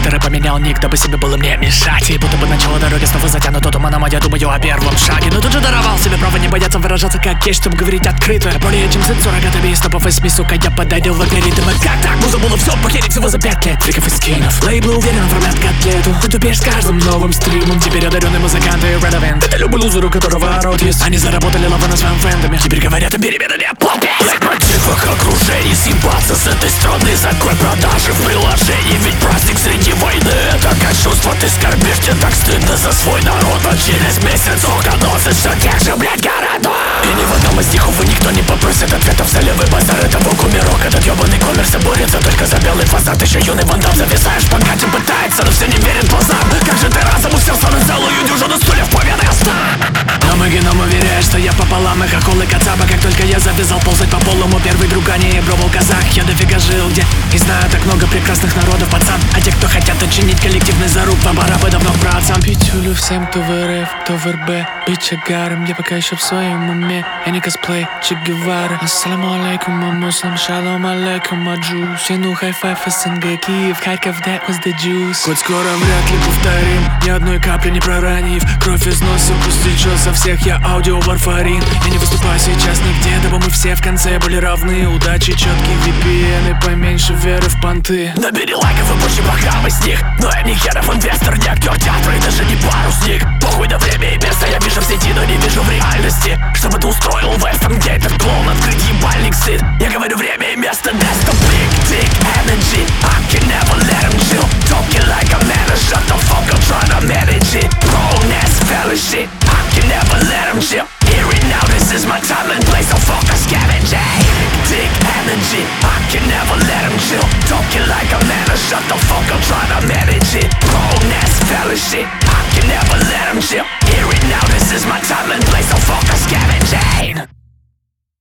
редакторы поменял ник, дабы себе было мне мешать. И будто бы начало дороги снова затянуто туманом, а я думаю о первом шаге. Но тут же даровал себе право не бояться выражаться как есть, чтобы говорить открыто. Более чем цензура, готовее из топов и СМИ, сука, я подойдел в алгоритм. И как так? Муза было все похерить всего за 5 лет. Фриков и скинов, лейблы уверенно формят котлету. Ты тупеешь с каждым новым стримом. Теперь одаренные музыканты irrelevant. Это любой лузер, у которого рот есть. Они заработали лаву на своем фэндоме. Теперь говорят о перемене попе. В мотивах окружений съебаться с этой страны. Закрой продажи в приложении. Ведь праздник среди войны — это как чувство. Ты скорбишь, тебе так стыдно за свой народ. Но через месяц угоносит все тех же, блядь, городов. И ни в одном из них, увы, никто не попросит ответов за левый базар. Это кумирок, этот ебаный коммерс борется только за белый фасад. Еще юный вандал, зависаешь в подкате, пытается, но все не верит глазам. Как же ты разом уселся на целую дюжину стульев поведай оста. Но мой геном уверяет, что я пополам их акулы кацапа. Как только я завязал ползать по полу, первый друг, а не был казах. Я дофига жил где и знаю так много прекрасных народов, пацан. А те, кто хотят отчинить коллективный заруб, вам пора бы давно браться. Пичулю всем, кто в РФ, кто в РБ. Быть чагаром, я пока еще в своем уме. Я не косплей Че Гевара. Ассаламу алейкум, муслим, шалом алейкум, аджус. Тяну хай-файв, СНГ, Киев, Харьков, that was the juice. Хоть скоро вряд ли повторим, ни одной капли не проронив. Кровь из носа пустячет со всех, я аудио варфарин. Я не выступаю сейчас нигде, дабы мы все в конце были равны. Удачи, четкий VPN и поменьше веры в понты. Набери лайков и больше бахам из них. Но я не херов инвестор, не актер театра и даже не парусник. Похуй на время и место, я вижу в сети, но не вижу в реальности. Чтобы ты устроил вестерн, где этот клоун открыть ебальник сыт. Я говорю время и место, that's the big dick energy. I can never let him chill. Talking like a man, shut the fuck up, tryna manage it. Grown-ass fella shit, I can never let him chill. Here and now, this is my time and place, so fuck a scavenging. Dick energy, I can never let him chill. Talking like a man, shut the fuck up, tryna manage it. Grown-ass fella shit, I can never let him chill. Here and now, this is my time and place, so fuck a scavenging.